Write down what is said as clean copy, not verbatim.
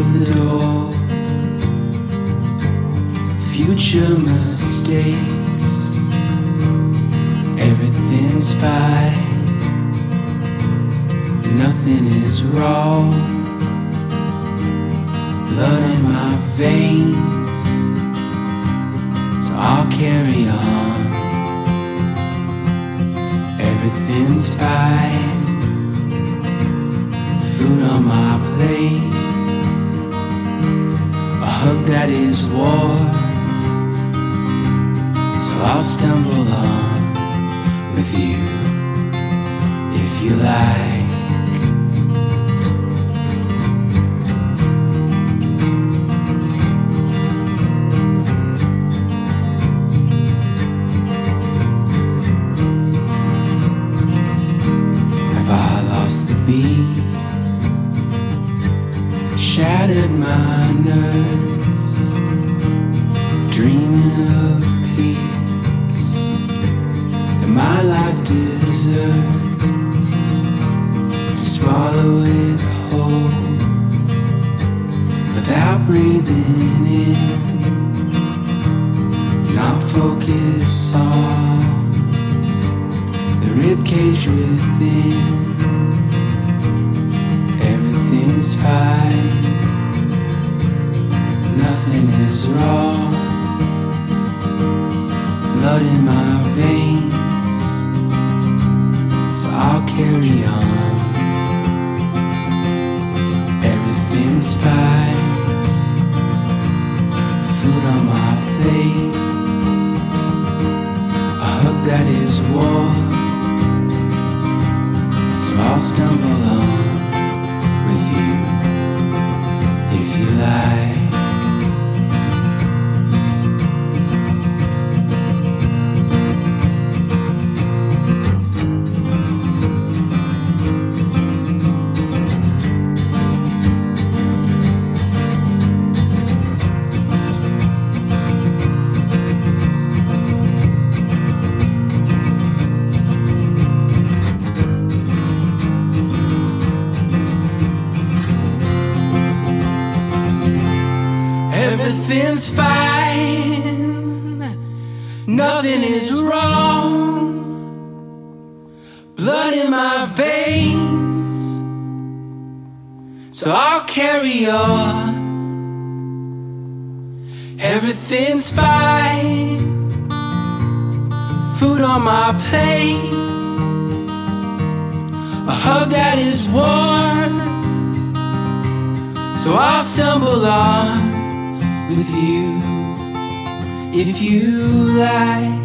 of the door. Future mistakes, everything's fine, nothing is wrong. Blood in my veins, so I'll carry on. Everything's fine, food on my plate, a hug that is warm, so I'll stumble on with you if you like. Shattered my nerves, dreaming of peace that my life deserves, to swallow it whole without breathing in, not focus on the ribcage within. Everything's fine, nothing is wrong. Blood in my veins, so I'll carry on. Everything's fine, food on my plate, a hug that is warm, so I'll stumble on with you if you like. Everything's fine, nothing is wrong. Blood in my veins, so I'll carry on. Everything's fine, food on my plate, a hug that is warm, so I'll stumble on with you if you like.